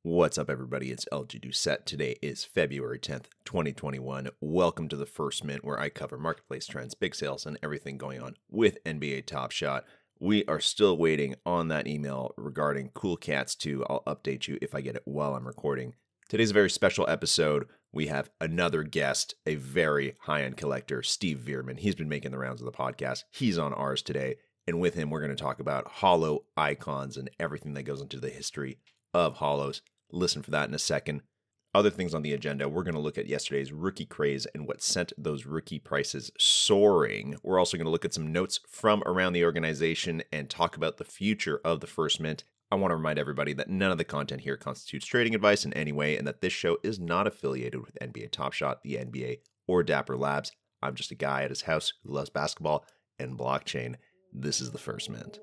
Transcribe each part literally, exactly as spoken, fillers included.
What's up, everybody? It's L G Doucette. Today is February tenth, twenty twenty-one. Welcome to the First Mint, where I cover marketplace trends, big sales, and everything going on with N B A Top Shot. We are still waiting on that email regarding Cool Cats two. I'll update you if I get it while I'm recording. Today's a very special episode. We have another guest, a very high-end collector, Steve Veerman. He's been making the rounds of the podcast. He's on ours today. And with him, we're going to talk about holo icons and everything that goes into the history of holos. Listen for that in a second. Other things on the agenda, we're going to look at yesterday's rookie craze and what sent those rookie prices soaring. We're also going to look at some notes from around the organization and talk about the future of the First Mint. I want to remind everybody that none of the content here constitutes trading advice in any way, and that this show is not affiliated with N B A Top Shot, the N B A, or Dapper Labs. I'm just a guy at his house who loves basketball and blockchain. This is the First Mint.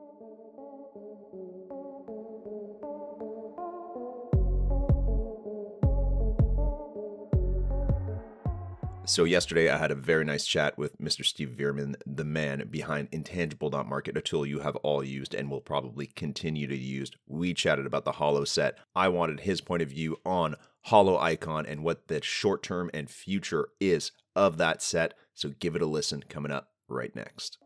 So yesterday I had a very nice chat with Mister Steve Veerman, the man behind Intangible dot Market, a tool you have all used and will probably continue to use. We chatted about the holo set. I wanted his point of view on holo icon and what the short term and future is of that set. So give it a listen coming up right next.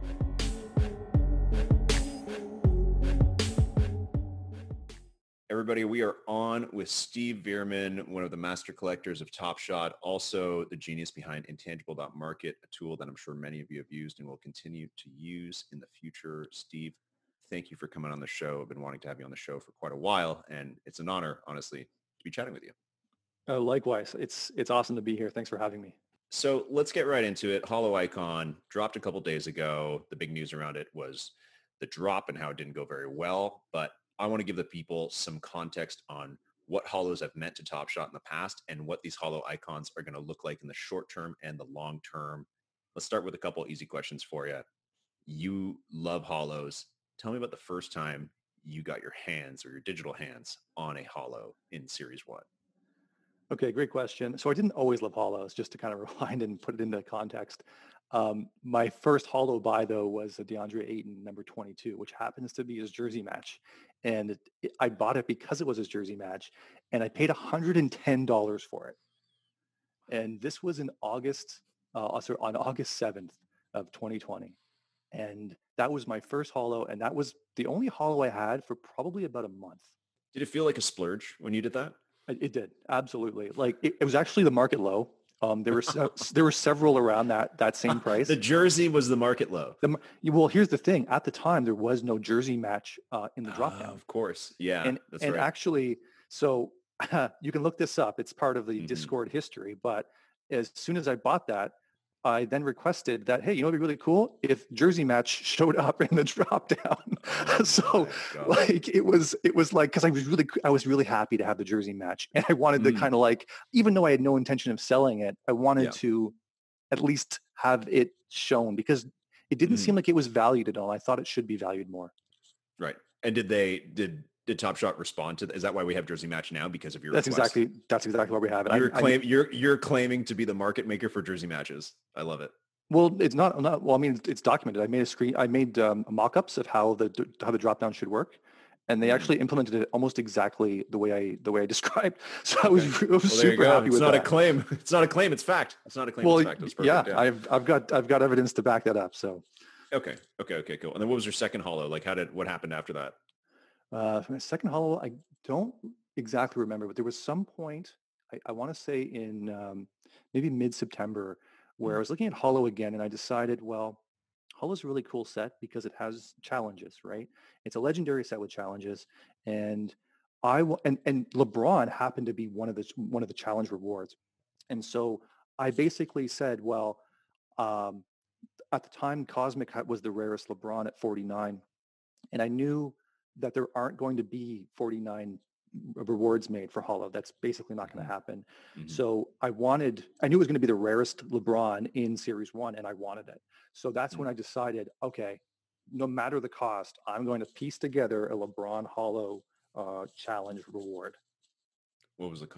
Everybody, we are on with Steve Veerman, one of the master collectors of Top Shot, also the genius behind Intangible dot Market, a tool that I'm sure many of you have used and will continue to use in the future. Steve, thank you for coming on the show. I've been wanting to have you on the show for quite a while, and it's an honor, honestly, to be chatting with you. Uh, likewise, it's it's awesome to be here. Thanks for having me. So let's get right into it. Holo Icon dropped a couple days ago. The big news around it was the drop and how it didn't go very well, but I want to give the people some context on what holos have meant to Top Shot in the past and what these holo icons are going to look like in the short term and the long term. Let's start with a couple easy questions for you. You love holos. Tell me about the first time you got your hands or your digital hands on a holo in Series one. Okay, great question. So I didn't always love holos, just to kind of rewind and put it into context. Um, my first holo buy, though, was a DeAndre Ayton number twenty-two, which happens to be his jersey match. And it, it, I bought it because it was his jersey match, and I paid one hundred ten dollars for it. And this was in August, uh, sorry, on August seventh of twenty twenty. And that was my first holo, and that was the only holo I had for probably about a month. Did it feel like a splurge when you did that? It, it did, absolutely. Like it, it was actually the market low. Um, there were se- there were several around that that same price. The jersey was the market low. The, well, here's the thing. At the time, there was no jersey match uh, in the drop down. Uh, of course, yeah. And that's and right. actually, so you can look this up. It's part of the Mm-hmm. Discord history. But as soon as I bought that, I then requested that, hey, you know, it'd be really cool if jersey match showed up in the drop down. Oh, so like it was, it was like, cause I was really, I was really happy to have the jersey match, and I wanted Mm. to kind of like, even though I had no intention of selling it, I wanted Yeah. to at least have it shown, because it didn't Mm. seem like it was valued at all. I thought it should be valued more. Right. And did they, did, did Top Shot respond to that? Is that why we have jersey match now? Because of your That's request? exactly, that's exactly why we have it. You're I, claim I, you're you're claiming to be the market maker for jersey matches. I love it. Well, it's not, not well, I mean, it's documented. I made a screen, I made um, mock-ups of how the how the drop down should work, and they Mm. actually implemented it almost exactly the way I the way I described. So I was, Okay. I was Well, there you super go. happy it's with not that. a claim. It's not a claim. It's fact. It's not a claim. Well, it's fact. It was yeah, perfect. Yeah. I've I've got I've got evidence to back that up. So Okay. Okay. Okay. Cool. And then what was your second holo? Like, how did what happened after that? uh, for my second holo, I don't exactly remember, but there was some point, I, I want to say in um, maybe mid-September, where I Mm. was looking at holo again, and I decided, well, holo is a really cool set because it has challenges, right? It's a legendary set with challenges, and I wa- and and LeBron happened to be one of the one of the challenge rewards, and so I basically said, well, um, at the time, Cosmic ha- was the rarest LeBron at forty-nine, and I knew that there aren't going to be forty-nine rewards made for holo. That's basically not going Mhm. to happen. Mhm. So I wanted, I knew it was going to be the rarest LeBron in Series One, and I wanted it. So that's when Mm. I decided, okay, no matter the cost, I'm going to piece together a LeBron holo uh, challenge reward. What was the cost?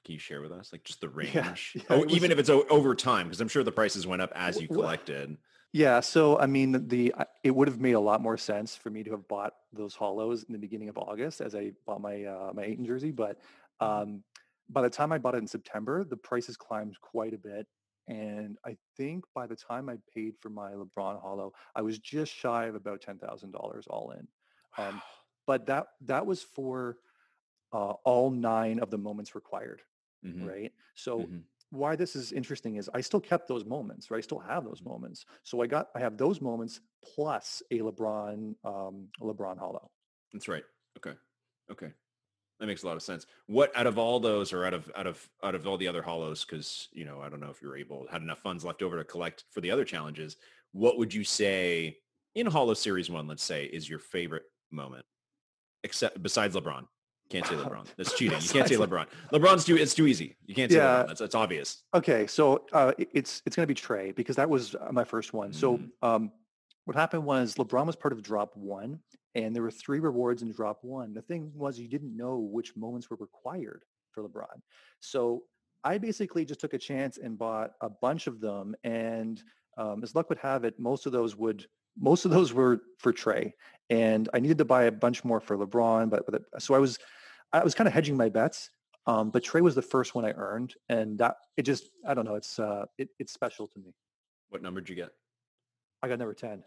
Can you share with us, like, just the Yeah, range? yeah, Oh, it was. even if it's o over time, because I'm sure the prices went up as w- you w- collected. Yeah, so I mean, the I- it would have made a lot more sense for me to have bought those hollows in the beginning of August as I bought my uh, my Ayton jersey, but Mhm. um, by the time I bought it in September, the prices climbed quite a bit, and I think by the time I paid for my LeBron hollow, I was just shy of about ten thousand dollars all in. Um, but that that was for uh, all nine of the moments required, Mhm, right? So mhm, why this is interesting is I still kept those moments, right? I still have those mhm. moments. So I got I have those moments plus a LeBron um, a LeBron hollow. That's right. Okay. Okay. That makes a lot of sense. What out of all those, or out of out of out of all the other hollows, because you know, I don't know if you're able had enough funds left over to collect for the other challenges. What would you say in Hollow Series One, let's say, is your favorite moment, except besides LeBron? Can't say LeBron. That's cheating. You can't say Besides, LeBron. LeBron's too. It's too easy. You can't say LeBron. yeah. That's that's obvious. Okay, so uh, it- it's it's going to be Trey because that was uh, my first one. So Mm, um, what happened was LeBron was part of Drop One, and there were three rewards in Drop One. The thing was you didn't know which moments were required for LeBron, so I basically just took a chance and bought a bunch of them. And um, as luck would have it, most of those would most of those were for Trey, and I needed to buy a bunch more for LeBron. But, but so I was I was kind of hedging my bets. Um, but Trey was the first one I earned, and that it just I don't know. It's uh, it, it's special to me. what number did you get? I got number ten,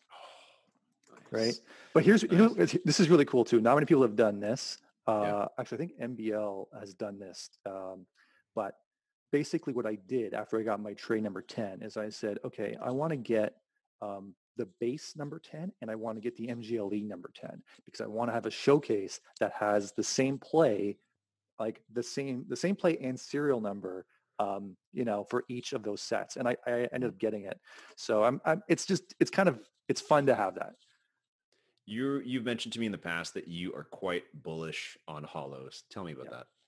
Oh, right? nice, But here's you know nice. it's, this is really cool too. Not many people have done this. Yeah. Uh, actually, I think N B L has done this. Um, but basically, what I did after I got my Trey number ten is I said, okay, I want to get um, the base number ten, and I want to get the M G L E number ten because I want to have a showcase that has the same play like the same the same play and serial number um you know for each of those sets, and i i ended Mhm. up getting it. So i'm, I'm it's just it's kind of it's fun to have that. You you've mentioned to me in the past that you are quite bullish on hollows. Tell me about Yeah, that.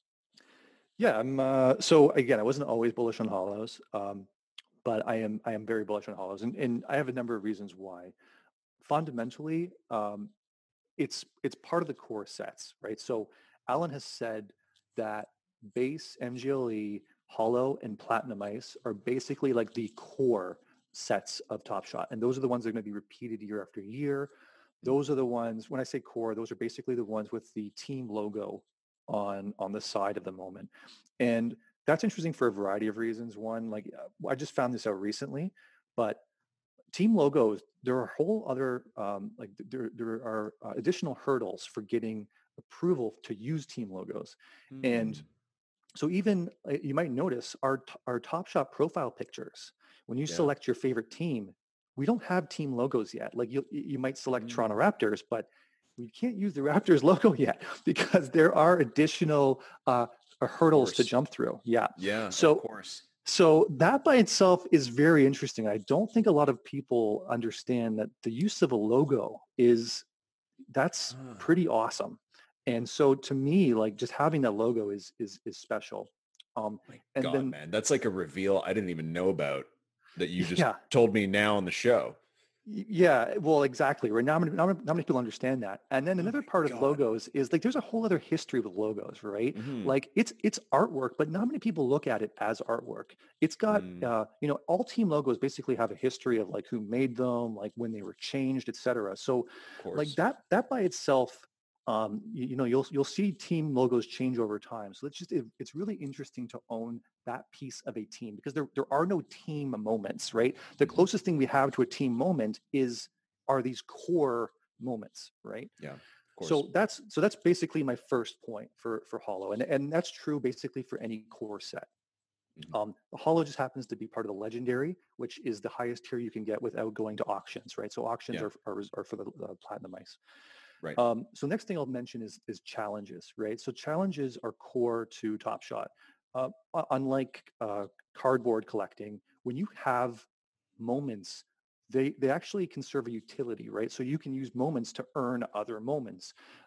yeah, i'm uh so again, I wasn't always bullish on hollows, um but i am i am very bullish on hollows, and, and I have a number of reasons why. Fundamentally, um it's it's part of the core sets, right? So Alan has said that base, M G L E, hollow, and platinum ice are basically like the core sets of Top Shot, and those are the ones that are going to be repeated year after year. Mm, Those are the ones. When I say core, those are basically the ones with the team logo on on the side of the moment, and that's interesting for a variety of reasons. One, like uh, I just found this out recently, but team logos, there are whole other um, like there there are uh, additional hurdles for getting approval to use team logos. And mm, so even uh, you might notice our t- our Top Shot profile pictures, when you yeah. select your favorite team, we don't have team logos yet. Like you you might select Toronto Mm. Raptors, but we can't use the Raptors logo yet because there are additional uh, uh, Of hurdles to course. jump through. Yeah. Yeah, of So course. so that by itself is very interesting. I don't think a lot of people understand that the use of a logo is that's Ah, pretty awesome. And so to me, like just having that logo is is is special. Um, my and God, then man. That's like a reveal I didn't even know about that you just yeah, told me now on the show. Y- Yeah, well, exactly. Right now, not many, not many not many people understand that. And then Oh another my part of God. logos is like there's a whole other history with logos, right? Hmm. Like it's it's artwork, but not many people look at it as artwork. It's got Mm, uh, you know, all team logos basically have a history of like who made them, like when they were changed, et cetera. So of like course. that that by itself, um, you, you know, you'll you'll see team logos change over time. So it's just it, it's really interesting to own that piece of a team because there there are no team moments, right? The Hmm. closest thing we have to a team moment is are these core moments, right? Yeah, of course. So that's so that's basically my first point for for Hollow, and and that's true basically for any core set. Hmm. Um, the Hollow just happens to be part of the Legendary, which is the highest tier you can get without going to auctions, right? So auctions Yeah, are are, are for the uh, platinum ice. right. Um, so next thing I'll mention is is challenges, right? So challenges are core to Top Shot. Uh, unlike uh, cardboard collecting, when you have moments, they they actually conserve a utility, right? So you can use moments to earn other moments.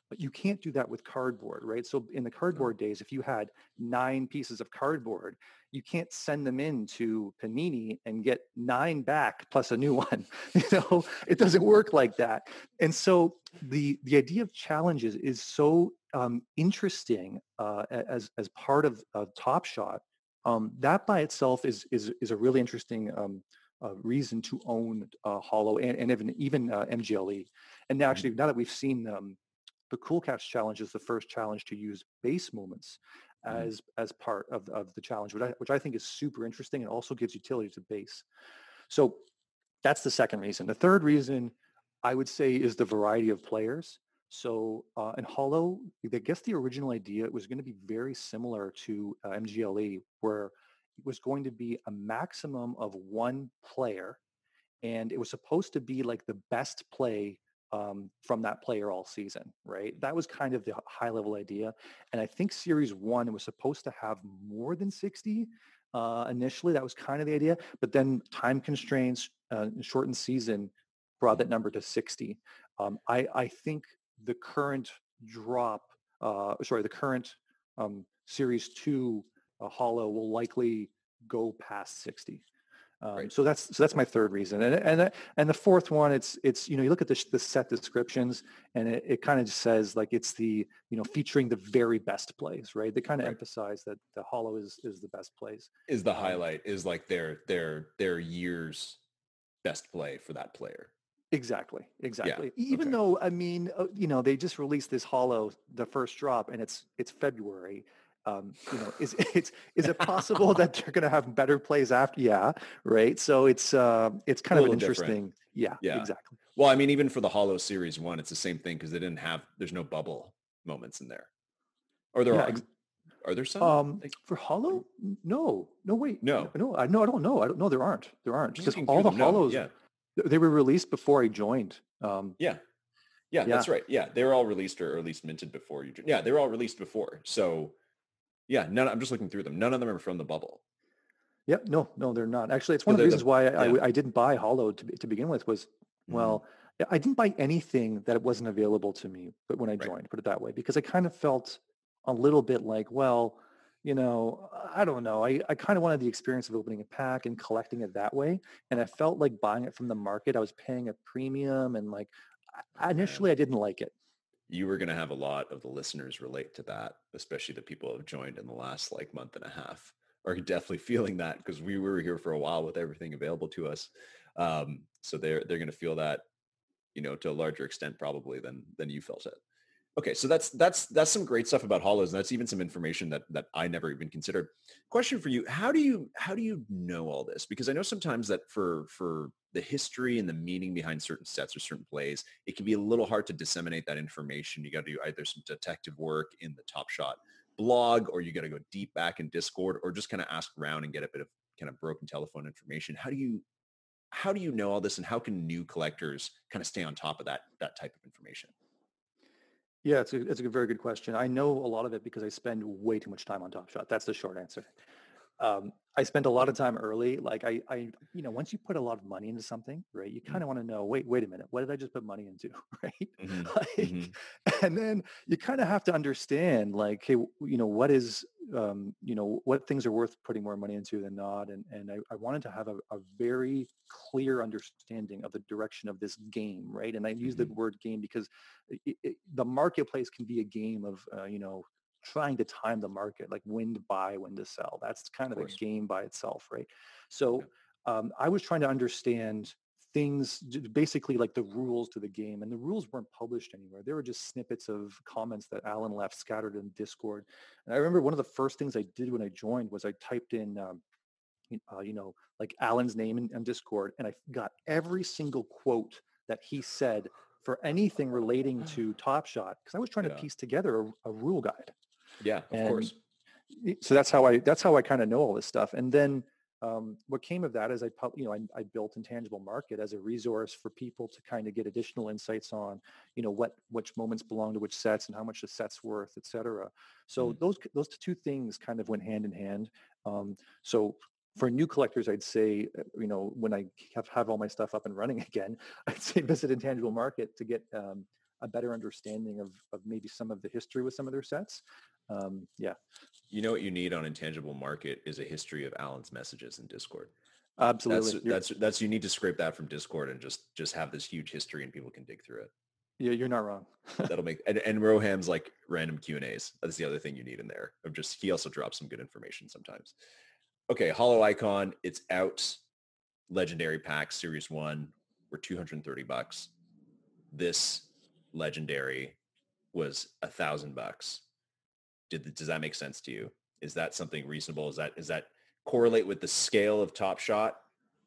But you can't do that with cardboard, right? So in the No. cardboard days, if you had nine pieces of cardboard, you can't send them in to Panini and get nine back plus a new one. You know, it doesn't work like that. And so the the idea of challenges is so um, interesting uh, as as part of, of Top Shot. Um, that by itself is is is a really interesting um, uh, reason to own uh, Hollow and, and even even uh, M G L E. And now, Mhm. actually, now that we've seen um, the Cool Cats challenge is the first challenge to use base movements Mhm. as as part of, of the challenge, which I, which I think is super interesting and also gives utility to base. So that's the second reason. The third reason I would say is the variety of players. So uh, in Hollow, I guess the original idea was going to be very similar to uh, M G L E, where it was going to be a maximum of one player and it was supposed to be like the best play um, from that player all season, right? That was kind of the high level idea. And I think series one was supposed to have more than sixty uh, initially. That was kind of the idea. But then time constraints, uh, shortened season brought that number to sixty. Um, I, I think the current drop, uh, sorry, the current um, series two uh, hollow will likely go past sixty. Um, Right. so that's so that's my third reason, and and and the fourth one, it's it's you know you look at the, the set descriptions, and it, it kind of just says like it's the you know featuring the very best plays, right? They kind of Right. emphasize that the hollow is is the best plays. Is the Um, highlight is like their their their year's best play for that player. exactly, Yeah. exactly. Even Okay. though I mean, uh, you know, they just released this hollow, the first drop, and it's it's February. Um, you know, is it's is it possible that they're going to have better plays after? Yeah, right. So it's uh, it's A kind of an little different. interesting. Yeah, Yeah. exactly. Well, I mean, even for the Hollow Series one, it's the same thing because they didn't have. There's no bubble moments in there, or there Yeah, are. Are there some? Um, Like, for I'm, Hollow, n- no, no, wait, no, no. no, I no, I don't know. I don't know. There aren't. There aren't Just because looking all through the them. No. Hollows Yeah. th- they were released before I joined. Um, Yeah. Yeah. yeah, That's right. Yeah. They were all released or at least minted before you. Yeah. They were all released before. So yeah. None. I'm just looking through them. None of them are from the bubble. yeah, no, no, they're not. Actually, it's one So of the they're reasons the. why I, Yeah. I, I didn't buy Hollow to, be- to begin with. Was Mhm. well, yeah, I didn't buy anything that wasn't available to me, but when I Right. joined, put it that way, because I kind of felt a little bit like, well, you know, I don't know. I, I kind of wanted the experience of opening a pack and collecting it that way. And I felt like buying it from the market. I was paying a premium and like I, Oh man. initially I didn't like it. You were going to have a lot of the listeners relate to that, especially the people who have joined in the last like month and a half are definitely feeling that because we were here for a while with everything available to us. Um, so they're, they're going to feel that, you know, to a larger extent probably than, than you felt it. Okay, so that's that's that's some great stuff about hollows, and that's even some information that that I never even considered. Question for you: How do you how do you know all this? Because I know sometimes that for for the history and the meaning behind certain sets or certain plays, it can be a little hard to disseminate that information. You got to do either some detective work in the Top Shot blog, or you got to go deep back in Discord, or just kind of ask around and get a bit of kind of broken telephone information. How do you how do you know all this, and how can new collectors kind of stay on top of that that type of information? Yeah, it's a, it's a very good question. I know a lot of it because I spend way too much time on Top Shot. That's the short answer. Um, I spent a lot of time early. Like I, I, you know, once you put a lot of money into something, right, you kind of want to know, wait, wait a minute, what did I just put money into, right? Mm-hmm. Like, Mm-hmm. and then you kind of have to understand, like, hey, w- you know, what is, um, you know, what things are worth putting more money into than not. And and I, I wanted to have a, a very clear understanding of the direction of this game, right? And I use the Mm-hmm. word game because it, it, the marketplace can be a game of, uh, you know, trying to time the market, like when to buy, when to sell. That's kind Of of a course. game by itself, right? So Yeah. um, I was trying to understand things, basically like the rules to the game. And the rules weren't published anywhere. They were just snippets of comments that Alan left scattered in Discord. And I remember one of the first things I did when I joined was I typed in, um, uh, you know, like Alan's name in, in Discord, and I got every single quote that he said for anything relating to Top Shot because I was trying to Yeah. piece together a, a rule guide. Yeah, of And course. so that's how I that's how I kind of know all this stuff. And then um, what came of that is I pub- you know I, I built Intangible Market as a resource for people to kind of get additional insights on you know what which moments belong to which sets and how much the set's worth, et cetera. So Mm, those those two things kind of went hand in hand. Um, so for new collectors, I'd say, uh, you know, when I have, have all my stuff up and running again, I'd say visit Intangible Market to get um, a better understanding of of maybe some of the history with some of their sets. Um, yeah, You know what you need on Intangible Market is a history of Alan's messages in Discord. That's absolutely. You're that's that's you need to scrape that from Discord and just just have this huge history and people can dig through it. yeah, you're not wrong. That'll make and, and Roham's like random Q and A's. That's the other thing you need in there. Of just he also drops some good information sometimes. Okay, Hollow Icon, it's out. Legendary pack series one were two hundred thirty bucks. This legendary was a thousand bucks. Did does that make sense to you? Is that something reasonable? Is that is that correlate with the scale of Top Shot?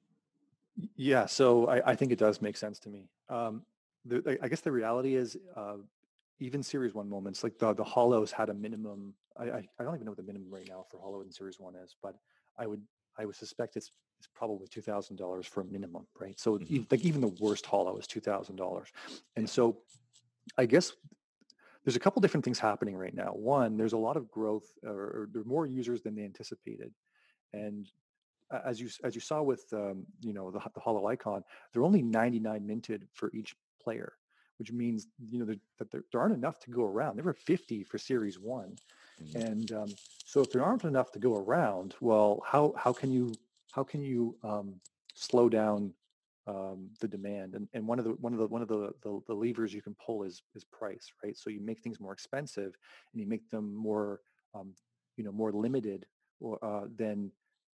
Yeah, so I, I think it does make sense to me. Um, the, I I guess the reality is, uh, even Series One moments, like the the Hollows had a minimum. I, I I don't even know what the minimum right now for Hollow in Series One is, but I would I would suspect it's it's probably two thousand dollars for a minimum, right? So Mm-hmm. even, like even the worst Hollow is two thousand dollars, and Yeah. so I guess there's a couple different things happening right now. One, there's a lot of growth, or, or there are more users than they anticipated, and a- as you as you saw with um, you know the, the Hollow Icon, they're only ninety-nine minted for each player, which means you know there, that there, there aren't enough to go around. There were fifty for Series One, Mm-hmm. and um, so if there aren't enough to go around, well, how how can you how can you um, slow down um, the demand? And and one of the one of the one of the, the the levers you can pull is is price, right? So you make things more expensive, and you make them more um, you know more limited, or uh, than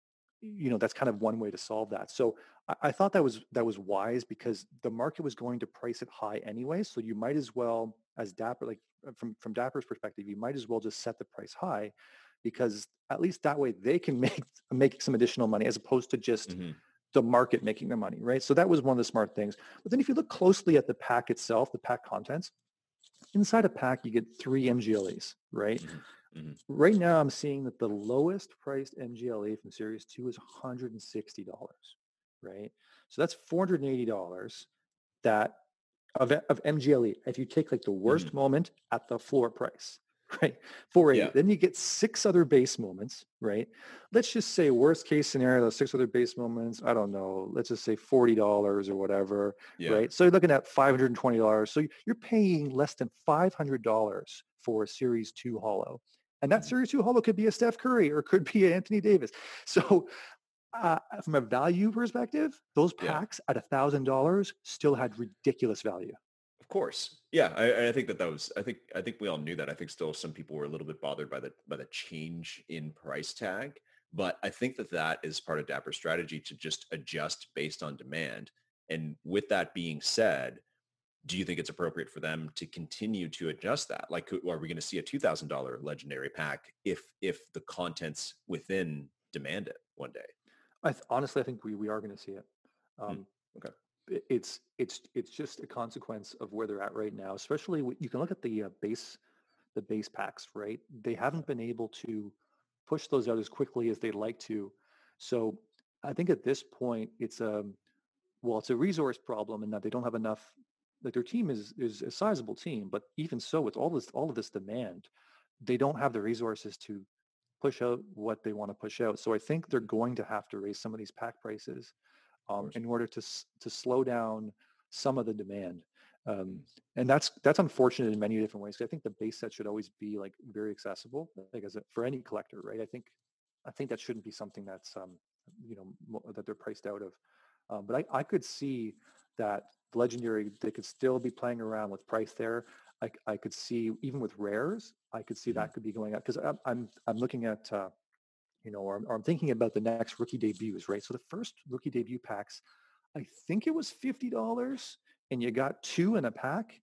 you know that's kind of one way to solve that. So I, I thought that was that was wise because the market was going to price it high anyway. So you might as well, as Dapper, like uh, from from Dapper's perspective, you might as well just set the price high, because at least that way they can make make some additional money as opposed to just Mm-hmm. the market making the money, right? So that was one of the smart things. But then if you look closely at the pack itself, the pack contents, inside a pack you get three M G L Es, right? Mm-hmm. Mm-hmm. Right now, I'm seeing that the lowest priced M G L A from Series two is one hundred sixty dollars, right? So that's four hundred eighty dollars that of, of M G L E. If you take like the Mm-hmm. worst moment at the floor price, right? four hundred eighty. Yeah. Then you get six other base moments, right? Let's just say worst case scenario, those six other base moments, I don't know, let's just say forty dollars or whatever, Yeah. right? So you're looking at five hundred twenty dollars. So you're paying less than five hundred dollars for a Series two Hollow. And that Mm-hmm. Series two Hollow could be a Steph Curry or could be a Anthony Davis. So uh, from a value perspective, those Yeah. packs at one thousand dollars still had ridiculous value. Of course. Yeah. I, I think that that was, I think, I think we all knew that. I think still some people were a little bit bothered by the, by the change in price tag, but I think that that is part of Dapper's strategy to just adjust based on demand. And with that being said, do you think it's appropriate for them to continue to adjust that? Like, are we going to see a two thousand dollars legendary pack if, if the contents within demand it one day? I th- honestly, I think we, we are going to see it. Hmm. Um, Okay. it- it's it's it's just a consequence of where they're at right now. Especially w- you can look at the uh, base the base packs, right? They haven't been able to push those out as quickly as they'd like to. So I think at this point, it's a well, it's a resource problem in that they don't have enough. Like their team is is a sizable team, but even so, with all this all of this demand, they don't have the resources to push out what they want to push out. So I think they're going to have to raise some of these pack prices Of um, course. in order to s- to slow down some of the demand. Um, Mm. and that's that's unfortunate in many different ways. I think the base set should always be like very accessible, like as a, for any collector, right? I think I think that shouldn't be something that's um, you know mo- that they're priced out of. Um, but I, I could see that the legendary they could still be playing around with price there. I, I could see even with rares, I could see Mhm. that could be going up because I'm, I'm I'm looking at uh, you know, or I'm, or I'm thinking about the next rookie debuts, right? So the first rookie debut packs, I think it was fifty dollars and you got two in a pack.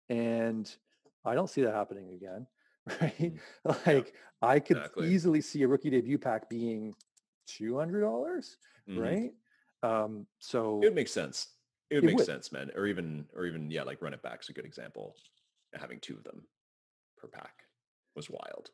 And I don't see that happening again, right? Mhm. Yeah, Like I could exactly. easily see a rookie debut pack being two hundred dollars, Mhm. right? Um, It so would make sense. It would it make would. sense, man. Or even, or even, yeah, like Run It Back's a good example. Having two of them per pack was wild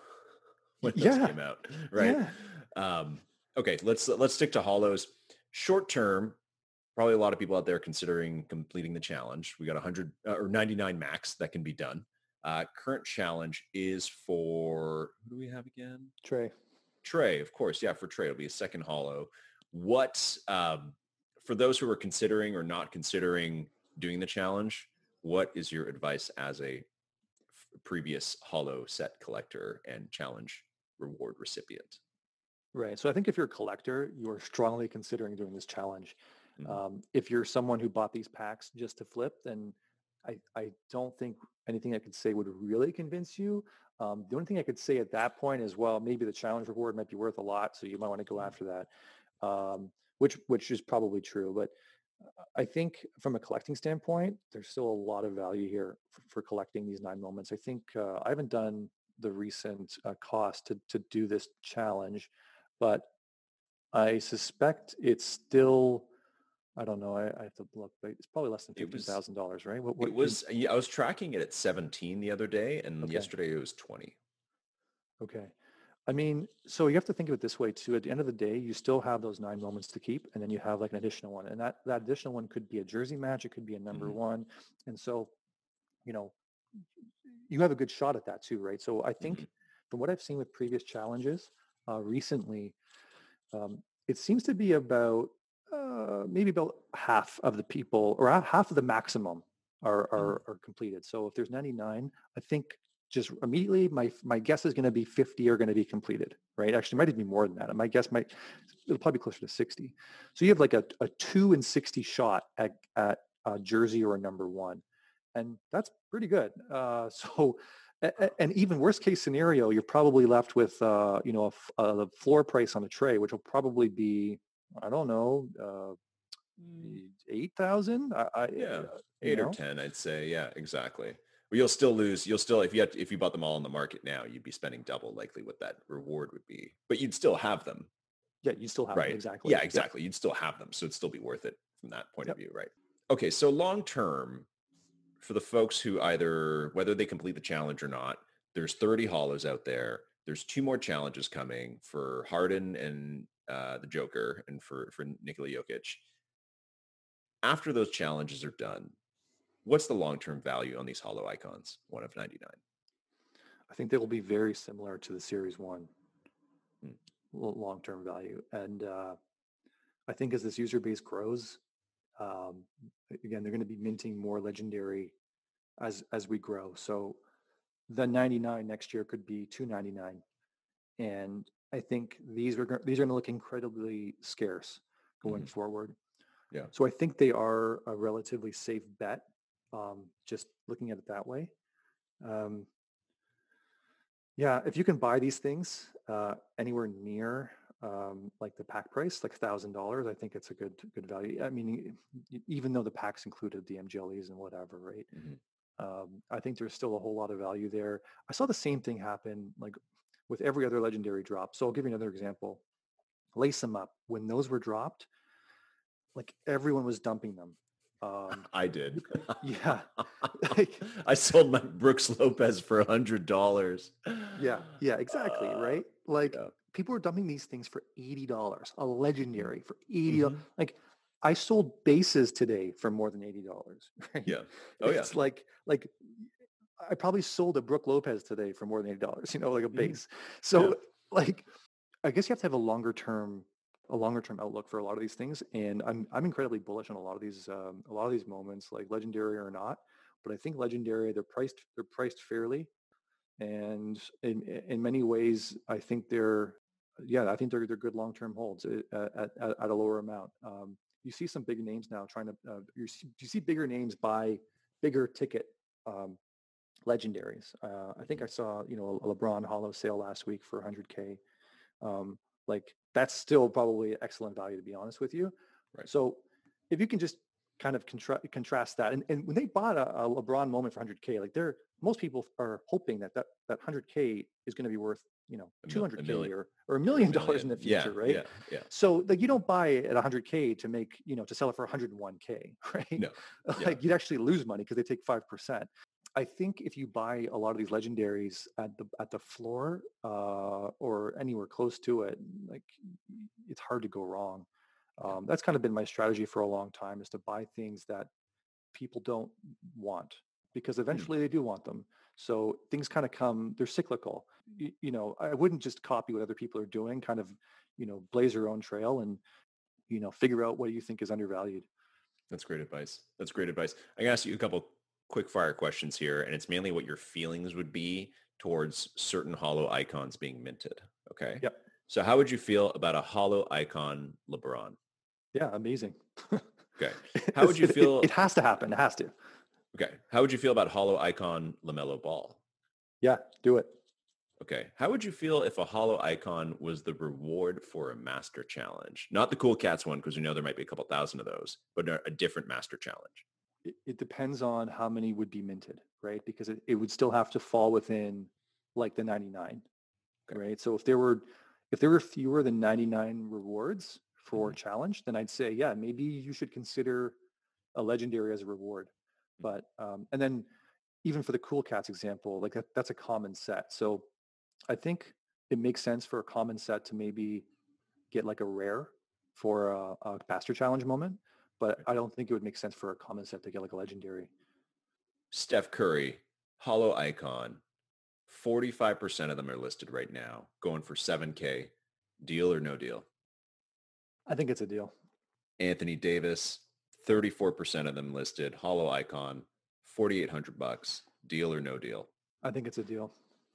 when those Yeah. came out, right? Yeah. Um, okay, let's let's stick to hollows. Short term, probably a lot of people out there considering completing the challenge. We got one hundred uh, or ninety-nine max that can be done. Uh, current challenge is for who do we have again? Trey. Trey, of course. Yeah, for Trey, it'll be a second hollow. What um, for those who are considering or not considering doing the challenge? what is your advice as a f- previous hollow set collector and challenge reward recipient? Right. So I think if you're a collector, you're strongly considering doing this challenge. Mhm. Um, if you're someone who bought these packs just to flip, then I, I don't think anything I could say would really convince you. Um, the only thing I could say at that point is, well, maybe the challenge reward might be worth a lot, so you might want to go Mhm. after that, um, which which is probably true. But I think from a collecting standpoint, there's still a lot of value here for, for collecting these nine moments. I think uh, I haven't done the recent uh, cost to to do this challenge, but I suspect it's still, I don't know, I, I have to look, but it's probably less than It fifteen was thousand dollars right? What, it what can, was yeah, I was tracking it at seventeen the other day, and okay, yesterday it was twenty. okay. I mean, so you have to think of it this way too. At the end of the day, you still have those nine moments to keep, and then you have like an additional one. And that, that additional one could be a jersey match. It could be a number Mhm. one. And so, you know, you have a good shot at that too, right? So I Mhm. think from what I've seen with previous challenges uh, recently, Um, it seems to be about uh, maybe about half of the people or ha- half of the maximum are, Mhm. are, are completed. So if there's ninety-nine, I think just immediately my my guess is going to be fifty are going to be completed, right? Actually, it might even be more than that. My guess might it'll probably be closer to sixty. So you have like a, a two and sixty shot at at a jersey or a number one, and that's pretty good. Uh, so a- a- and even worst case scenario, you're probably left with uh, you know a, f- a the floor price on the tray, which will probably be I don't know uh, Mm, eight thousand. I, I yeah, uh, you eight or know ten, I'd say. Yeah, exactly. But you'll still lose. You'll still if you had if you bought them all on the market now, you'd be spending double likely what that reward would be. But you'd still have them, yeah, you still have them right? exactly. Yeah, Yep, exactly. You'd still have them, so it'd still be worth it from that point of yep. view, right? Okay, so long term, for the folks who either whether they complete the challenge or not, there's thirty hollows out there. There's two more challenges coming for Harden and uh, the Joker, and for for Nikola Jokic. After those challenges are done, what's the long term value on these hollow icons? One of ninety-nine. I think they will be very similar to the Series One Hmm. long term value, and uh, I think as this user base grows, um, again, they're going to be minting more legendary as as we grow. So the ninety-nine next year could be two ninety-nine, and I think these are go- these are going to look incredibly scarce going Mhm. forward. Yeah. So I think they are a relatively safe bet. Um, just looking at it that way. Um, yeah, if you can buy these things uh, anywhere near um, like the pack price, like thousand dollars, I think it's a good good value. I mean, e- even though the packs included the M G L Es and whatever, right? Mhm. Um, I think there's still a whole lot of value there. I saw the same thing happen like with every other legendary drop. So I'll give you another example. Lace them up. When those were dropped, like everyone was dumping them. Um, I did. yeah, like, I sold my Brooks Lopez for a hundred dollars. yeah, yeah, exactly, Uh, right? Like yeah. people were dumping these things for eighty dollars, a Mhm. legendary for eighty dollars. Mhm. Like I sold bases today for more than eighty dollars, right? Yeah. Oh yeah. It's like like I probably sold a Brooke Lopez today for more than eighty dollars, you know, like a Mhm. base. Yeah. So like I guess you have to have a longer term a longer term outlook for a lot of these things. And I'm I'm incredibly bullish on a lot of these um, a lot of these moments, like legendary or not. But I think legendary, they're priced they're priced fairly. And in in many ways, I think they're yeah, I think they're they're good long term holds at, at, at at a lower amount. Um, you see some big names now trying to uh, you see, you see bigger names buy bigger ticket um, legendaries. Uh, I think Mhm. I saw, you know, a LeBron hollow sale last week for one hundred K. Um, like that's still probably excellent value, to be honest with you. Right. So if you can just kind of contra- contrast that, and, and when they bought a, a LeBron moment for one hundred K, like they're most people are hoping that that, that one hundred K is going to be worth, you know, A, mil- a two hundred K million or or a or a million dollars in million. the Yeah. future, right? Yeah. Yeah. So like you don't buy it at one hundred K to make, you know, to sell it for one hundred one K, right? No. Yeah. Like you'd actually lose money because they take five percent. I think if you buy a lot of these legendaries at the at the floor uh, or anywhere close to it, like it's hard to go wrong. Yeah. Um, that's kind of been my strategy for a long time is to buy things that people don't want because Hmm. eventually they do want them. So things kind of come, they're cyclical. You, you know, I wouldn't just copy what other people are doing, kind of, you know, blaze your own trail and, you know, figure out what you think is undervalued. That's great advice. That's great advice. I can ask you a couple quick fire questions here, and it's mainly what your feelings would be towards certain hollow icons being minted. Okay. Yep. So how would you feel about a hollow icon LeBron? Yeah, amazing. Okay. How would It's, you it, it, feel? it has to happen. It has to. Okay. How would you feel about hollow icon LaMelo Ball? Yeah, do it. Okay. How would you feel if a hollow icon was the reward for a master challenge? Not the Cool Cats one, because we know there might be a couple thousand of those, but a a different master challenge. It, it depends on how many would be minted, right? Because it, it would still have to fall within like the ninety-nine, Okay. right? So if there were if there were fewer than ninety-nine rewards for a Mhm. challenge, then I'd say, yeah, maybe you should consider a legendary as a reward. Mhm. But um, and then even for the Cool Cats example, like that, that's a common set. So I think it makes sense for a common set to maybe get like a rare for a, a master challenge moment, but I don't think it would make sense for a common set to get like a legendary. Steph Curry, hollow icon. forty-five percent of them are listed right now, going for seven K. Deal or no deal? I think it's a deal. Anthony Davis, thirty-four percent of them listed, hollow icon, forty-eight hundred bucks. Deal or no deal? I think it's a deal.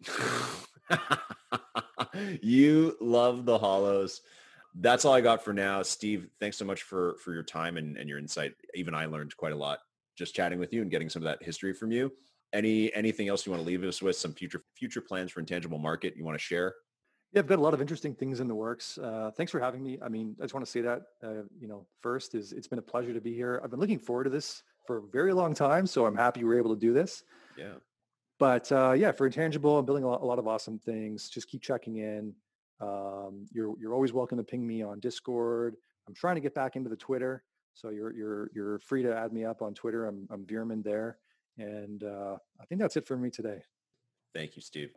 You love the hollows. That's all I got for now. Steve, thanks so much for for your time and, and your insight. Even I learned quite a lot just chatting with you and getting some of that history from you. Any anything else you want to leave us with? Some future future plans for Intangible Market you want to share? Yeah, I've got a lot of interesting things in the works. Uh, thanks for having me. I mean, I just want to say that, uh, you know, first is it's been a pleasure to be here. I've been looking forward to this for a very long time, so I'm happy we're able to do this. Yeah. But uh, yeah, for Intangible, I'm building a lot, a lot of awesome things. Just keep checking in. Um, you're you're always welcome to ping me on Discord. I'm trying to get back into the Twitter, so you're you're you're free to add me up on Twitter. I'm I'm Veerman there, and uh, I think that's it for me today. Thank you, Steve.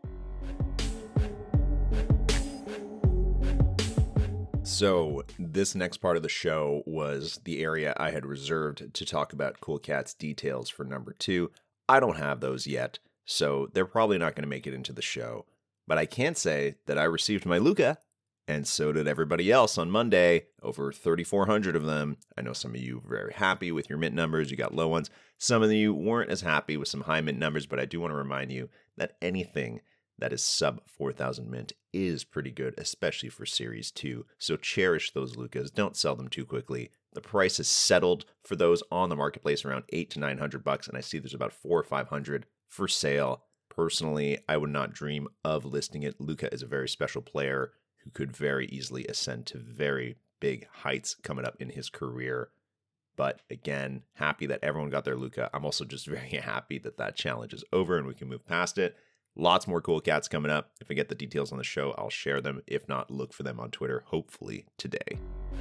So this next part of the show was the area I had reserved to talk about Cool Cats details for number two. I don't have those yet, so they're probably not going to make it into the show. But I can say that I received my Luca, and so did everybody else on Monday, over thirty-four hundred of them. I know some of you were very happy with your mint numbers. You got low ones. Some of you weren't as happy with some high mint numbers, but I do want to remind you that anything that is sub four thousand mint is pretty good, especially for Series two. So cherish those Lucas. Don't sell them too quickly. The price is settled for those on the marketplace around eight to nine hundred bucks, and I see there's about four or five hundred for sale. Personally, I would not dream of listing it. Luka is a very special player who could very easily ascend to very big heights coming up in his career. But again, happy that everyone got their Luka. I'm also just very happy that that challenge is over and we can move past it. Lots more Cool Cats coming up. If I get the details on the show, I'll share them. If not, look for them on Twitter, hopefully today.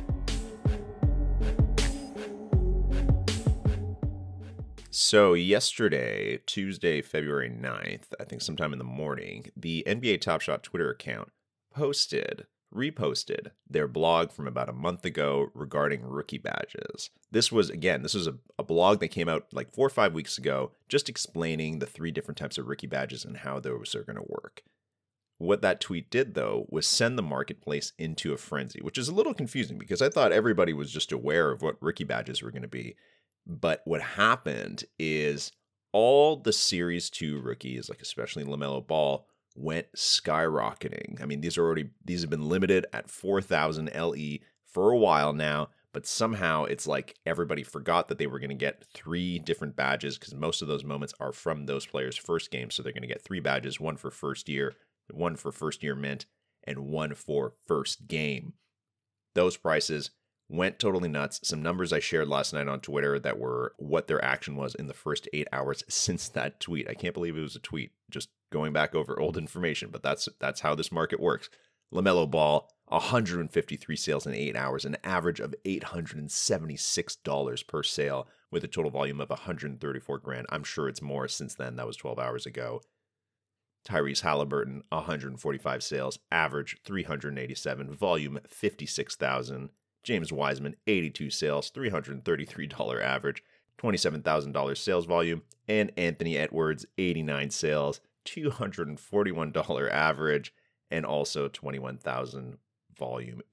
So yesterday, Tuesday, February ninth, I think sometime in the morning, the N B A Top Shot Twitter account posted, reposted their blog from about a month ago regarding rookie badges. This was, again, this was a, a blog that came out like four or five weeks ago, just explaining the three different types of rookie badges and how those are going to work. What that tweet did, though, was send the marketplace into a frenzy, which is a little confusing because I thought everybody was just aware of what rookie badges were going to be. But what happened is all the Series two rookies, like especially LaMelo Ball, went skyrocketing. I mean, these are already, these have been limited at four thousand L E for a while now, but somehow it's like everybody forgot that they were going to get three different badges because most of those moments are from those players' first game. So they're going to get three badges, one for first year, one for first year mint, and one for first game. Those prices went totally nuts. Some numbers I shared last night on Twitter that were what their action was in the first eight hours since that tweet. I can't believe it was a tweet, just going back over old information, but that's that's how this market works. LaMelo Ball, one hundred fifty-three sales in eight hours, an average of eight hundred seventy-six dollars per sale with a total volume of one hundred thirty-four grand. I'm sure it's more since then. That was twelve hours ago. Tyrese Halliburton, one hundred forty-five sales, average three hundred eighty-seven, volume fifty-six thousand. James Wiseman, eighty-two sales, three hundred thirty-three dollars average, twenty-seven thousand dollars sales volume. And Anthony Edwards, eighty-nine sales, two hundred forty-one dollars average, and also twenty-one thousand dollars volume in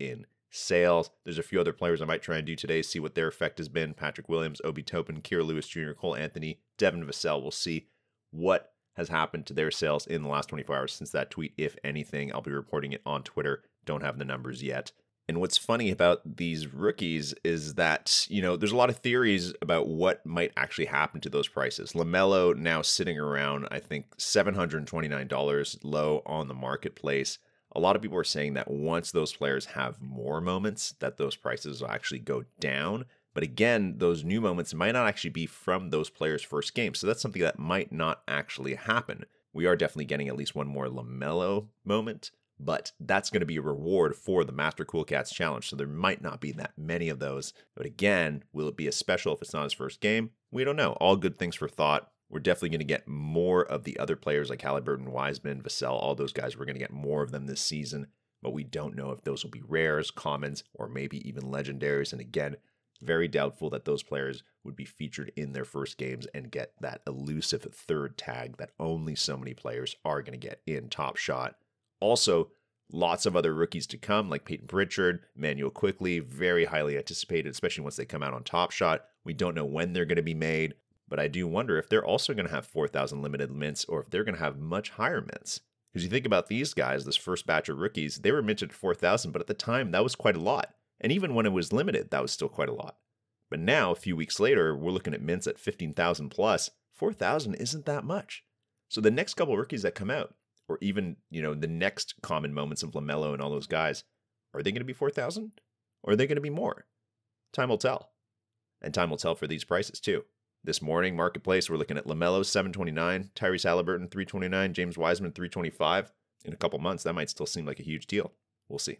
Sales. There's a few other players I might try and do today, see what their effect has been. Patrick Williams, Obi Toppin, Kira Lewis Junior, Cole Anthony, Devin Vassell. We'll see what has happened to their sales in the last twenty-four hours since that tweet, if anything. I'll be reporting it on Twitter. Don't have the numbers yet. And what's funny about these rookies is that, you know, there's a lot of theories about what might actually happen to those prices. LaMelo now sitting around, I think, seven hundred twenty-nine dollars low on the marketplace. A lot of people are saying that once those players have more moments, that those prices will actually go down. But again, those new moments might not actually be from those players' first game. So that's something that might not actually happen. We are definitely getting at least one more LaMelo moment, but that's going to be a reward for the Master Cool Cats Challenge. So there might not be that many of those. But again, will it be a special if it's not his first game? We don't know. All good things for thought. We're definitely going to get more of the other players like Halliburton, Wiseman, Vassell, all those guys. We're going to get more of them this season, but we don't know if those will be rares, commons, or maybe even legendaries. And again, very doubtful that those players would be featured in their first games and get that elusive third tag that only so many players are going to get in Top Shot. Also, lots of other rookies to come, like Peyton Pritchard, Manuel Quickley, very highly anticipated, especially once they come out on Top Shot. We don't know when they're going to be made, but I do wonder if they're also going to have four thousand limited mints or if they're going to have much higher mints. Because you think about these guys, this first batch of rookies, they were minted at four thousand, but at the time, that was quite a lot. And even when it was limited, that was still quite a lot. But now, a few weeks later, we're looking at mints at fifteen thousand plus. four thousand isn't that much. So the next couple of rookies that come out, or even, you know, the next common moments of LaMelo and all those guys, are they going to be four thousand? Or are they going to be more? Time will tell. And time will tell for these prices too. This morning, Marketplace, we're looking at LaMelo, seven twenty-nine, Tyrese Halliburton, three twenty-nine, James Wiseman, three twenty-five. In a couple months, that might still seem like a huge deal. We'll see.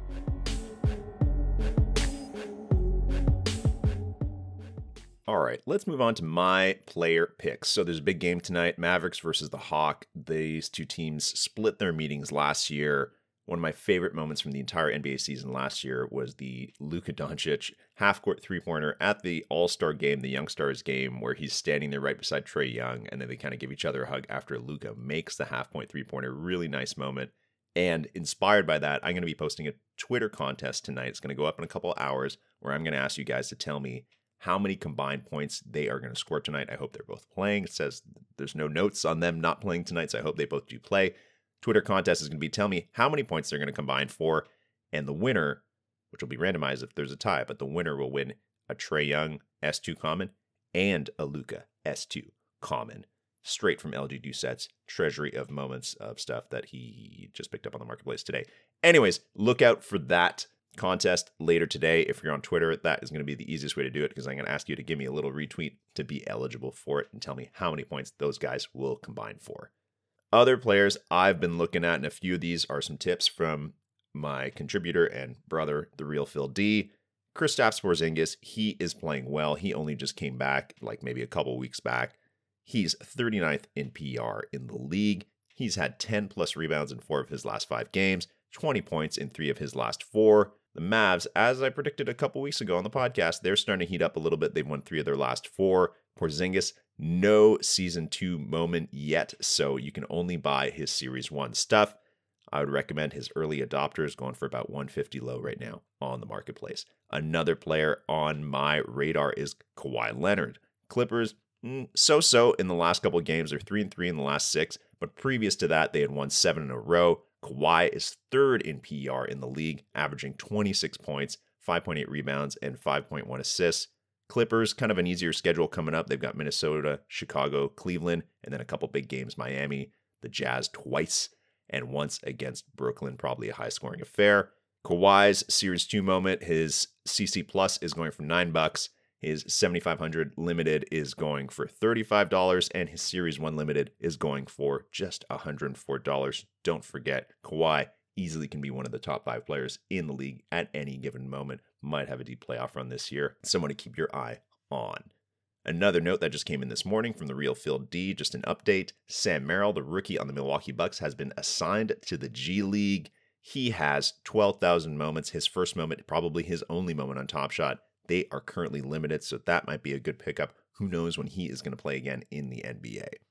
All right, let's move on to my player picks. So there's a big game tonight, Mavericks versus the Hawk. These two teams split their meetings last year. One of my favorite moments from the entire N B A season last year was the Luka Doncic half-court three-pointer at the All-Star game, the Youngstars game, where he's standing there right beside Trae Young, and then they kind of give each other a hug after Luka makes the half-point three-pointer. Really nice moment. And inspired by that, I'm going to be posting a Twitter contest tonight. It's going to go up in a couple of hours, where I'm going to ask you guys to tell me how many combined points they are going to score tonight. I hope they're both playing. It says there's no notes on them not playing tonight, so I hope they both do play. Twitter contest is going to be tell me how many points they're going to combine for, and the winner, which will be randomized if there's a tie, but the winner will win a Trae Young S two common and a Luka S two common, straight from L G Doucette's treasury of moments of stuff that he just picked up on the marketplace today. Anyways, look out for that contest later today. If you're on Twitter, that is going to be the easiest way to do it, because I'm going to ask you to give me a little retweet to be eligible for it and tell me how many points those guys will combine for. Other players I've been looking at, and a few of these are some tips from my contributor and brother, the real Phil D. Kristaps Porzingis, he is playing well. He only just came back like maybe a couple weeks back. He's thirty-ninth in P R in the league. He's had ten plus rebounds in four of his last five games, twenty points in three of his last four. The Mavs, as I predicted a couple weeks ago on the podcast, they're starting to heat up a little bit. They've won three of their last four. Porzingis, no season two moment yet, so you can only buy his series one stuff. I would recommend his early adopters, going for about one fifty low right now on the marketplace. Another player on my radar is Kawhi Leonard. Clippers, mm, so-so in the last couple of games. They're three and three in the last six, but previous to that, they had won seven in a row. Kawhi is third in P R in the league, averaging twenty-six points, five point eight rebounds, and five point one assists. Clippers, kind of an easier schedule coming up. They've got Minnesota, Chicago, Cleveland, and then a couple big games, Miami, the Jazz twice, and once against Brooklyn, probably a high-scoring affair. Kawhi's Series two moment, his C C Plus is going for nine bucks. His seventy-five hundred limited is going for thirty-five dollars, and his Series one limited is going for just one hundred four dollars. Don't forget, Kawhi easily can be one of the top five players in the league at any given moment. Might have a deep playoff run this year. Someone to keep your eye on. Another note that just came in this morning from the real Phil D, just an update. Sam Merrill, the rookie on the Milwaukee Bucks, has been assigned to the G League. He has twelve thousand moments. His first moment, probably his only moment on Top Shot. They are currently limited, so that might be a good pickup. Who knows when he is going to play again in the N B A.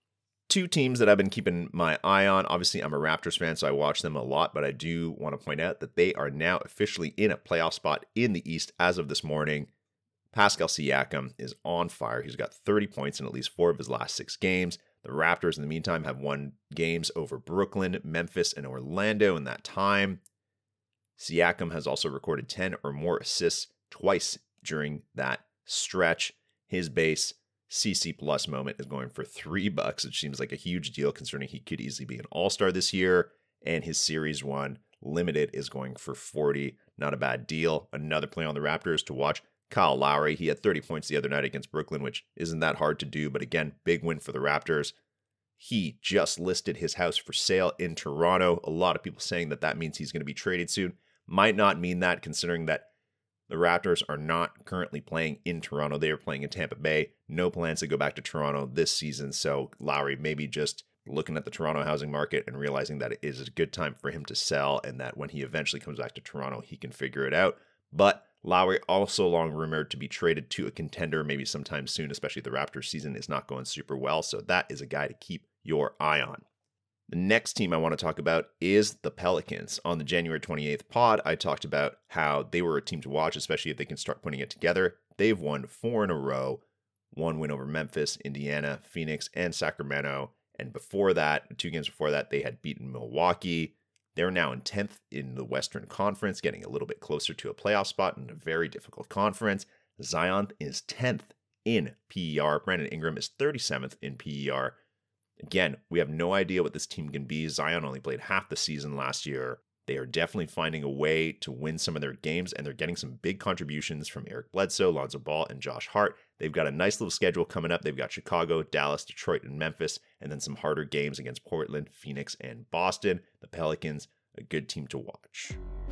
Two teams that I've been keeping my eye on. Obviously, I'm a Raptors fan, so I watch them a lot, but I do want to point out that they are now officially in a playoff spot in the East as of this morning. Pascal Siakam is on fire. He's got thirty points in at least four of his last six games. The Raptors, in the meantime, have won games over Brooklyn, Memphis, and Orlando in that time. Siakam has also recorded ten or more assists twice during that stretch. His base C C plus moment is going for three bucks, which seems like a huge deal considering he could easily be an all-star this year. And his series one limited is going for forty. Not a bad deal. Another play on the Raptors to watch. Kyle Lowry, he had thirty points the other night against Brooklyn, which isn't that hard to do. But again, big win for the Raptors. He just listed his house for sale in Toronto. A lot of people saying that that means he's going to be traded soon. Might not mean that considering that the Raptors are not currently playing in Toronto. They are playing in Tampa Bay. No plans to go back to Toronto this season. So Lowry maybe just looking at the Toronto housing market and realizing that it is a good time for him to sell and that when he eventually comes back to Toronto, he can figure it out. But Lowry also long rumored to be traded to a contender maybe sometime soon, especially the Raptors season is not going super well. So that is a guy to keep your eye on. The next team I want to talk about is the Pelicans. On the January twenty-eighth pod, I talked about how they were a team to watch, especially if they can start putting it together. They've won four in a row, one win over Memphis, Indiana, Phoenix, and Sacramento. And before that, two games before that, they had beaten Milwaukee. They're now in tenth in the Western Conference, getting a little bit closer to a playoff spot in a very difficult conference. Zion is tenth in P E R. Brandon Ingram is thirty-seventh in P E R. Again, we have no idea what this team can be. Zion only played half the season last year. They are definitely finding a way to win some of their games, and they're getting some big contributions from Eric Bledsoe, Lonzo Ball, and Josh Hart. They've got a nice little schedule coming up. They've got Chicago, Dallas, Detroit, and Memphis, and then some harder games against Portland, Phoenix, and Boston. The Pelicans, a good team to watch.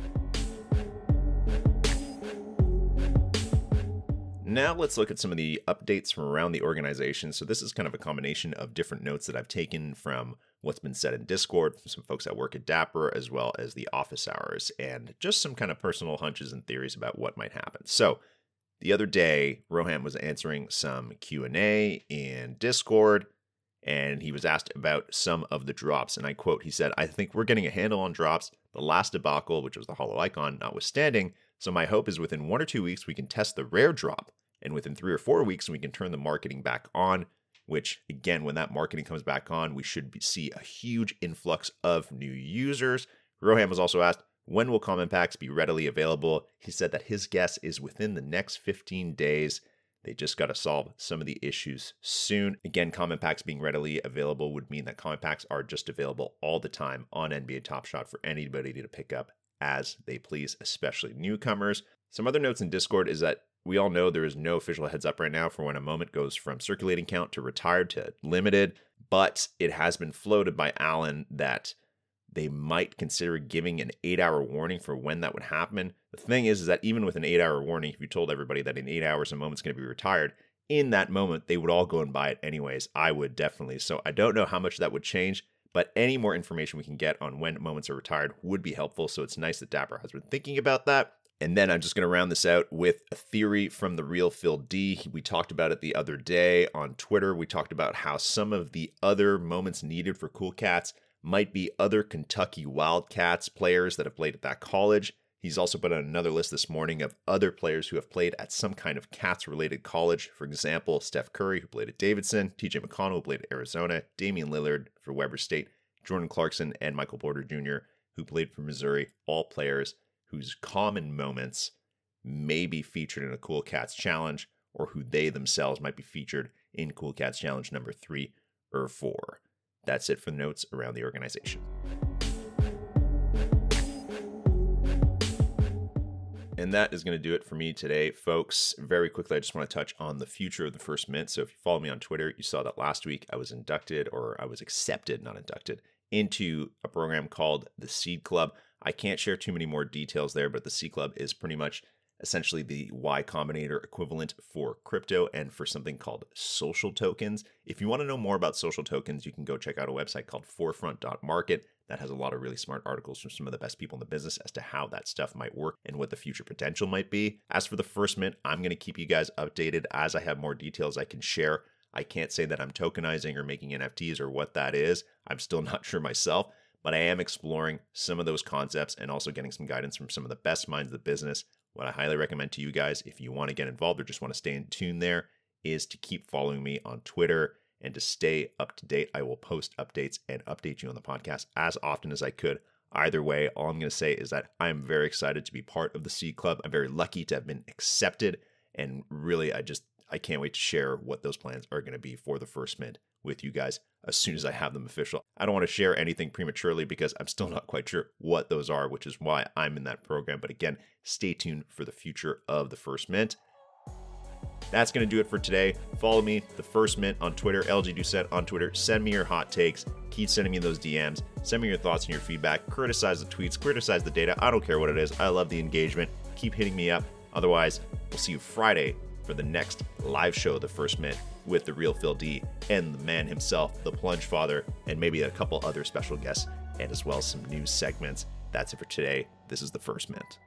Now let's look at some of the updates from around the organization. So this is kind of a combination of different notes that I've taken from what's been said in Discord, from some folks that work at Dapper, as well as the office hours, and just some kind of personal hunches and theories about what might happen. So the other day, Rohan was answering some Q and A in Discord, and he was asked about some of the drops. And I quote, he said, "I think we're getting a handle on drops, the last debacle, which was the Holo Icon, notwithstanding. So my hope is within one or two weeks, we can test the rare drop. And within three or four weeks, we can turn the marketing back on," which, again, when that marketing comes back on, we should be, see a huge influx of new users. Rohan was also asked, when will common packs be readily available? He said that his guess is within the next fifteen days. They just got to solve some of the issues soon. Again, common packs being readily available would mean that common packs are just available all the time on N B A Top Shot for anybody to pick up as they please, especially newcomers. Some other notes in Discord is that we all know there is no official heads up right now for when a moment goes from circulating count to retired to limited, but it has been floated by Alan that they might consider giving an eight-hour warning for when that would happen. The thing is, is that even with an eight-hour warning, if you told everybody that in eight hours a moment's going to be retired, in that moment, they would all go and buy it anyways. I would definitely. So I don't know how much that would change, but any more information we can get on when moments are retired would be helpful. So it's nice that Dapper has been thinking about that. And then I'm just going to round this out with a theory from the real Phil D. We talked about it the other day on Twitter. We talked about how some of the other moments needed for Cool Cats might be other Kentucky Wildcats players that have played at that college. He's also put on another list this morning of other players who have played at some kind of Cats-related college. For example, Steph Curry, who played at Davidson, T J McConnell, who played at Arizona, Damian Lillard for Weber State, Jordan Clarkson, and Michael Porter Junior, who played for Missouri, all players whose common moments may be featured in a Cool Cats challenge, or who they themselves might be featured in Cool Cats challenge number three or four. That's it for the notes around the organization. And that is going to do it for me today, folks. Very quickly, I just want to touch on the future of the First Mint. So if you follow me on Twitter, you saw that last week I was inducted, or I was accepted, not inducted, into a program called the Seed Club. I can't share too many more details there, but the Seed Club is pretty much essentially the Y Combinator equivalent for crypto and for something called social tokens. If you want to know more about social tokens, you can go check out a website called forefront dot market. That has a lot of really smart articles from some of the best people in the business as to how that stuff might work and what the future potential might be. As for the First Mint, I'm going to keep you guys updated as I have more details I can share. I can't say that I'm tokenizing or making N F Ts or what that is. I'm still not sure myself, but I am exploring some of those concepts and also getting some guidance from some of the best minds of the business. What I highly recommend to you guys, if you want to get involved or just want to stay in tune there, is to keep following me on Twitter and to stay up to date. I will post updates and update you on the podcast as often as I could. Either way, all I'm going to say is that I'm very excited to be part of the Seed Club. I'm very lucky to have been accepted, and really, I just I can't wait to share what those plans are going to be for the First Mint with you guys as soon as I have them official. I don't want to share anything prematurely because I'm still not quite sure what those are, which is why I'm in that program. But again, stay tuned for the future of the First Mint. That's going to do it for today. Follow me, the First Mint, on Twitter, L G Doucette on Twitter. Send me your hot takes. Keep sending me those D Ms. Send me your thoughts and your feedback. Criticize the tweets. Criticize the data. I don't care what it is. I love the engagement. Keep hitting me up. Otherwise, we'll see you Friday for the next live show of the First Mint with the real Phil D and the man himself, the Plunge Father, and maybe a couple other special guests, and as well as some news segments. That's it for today. This is the First Mint.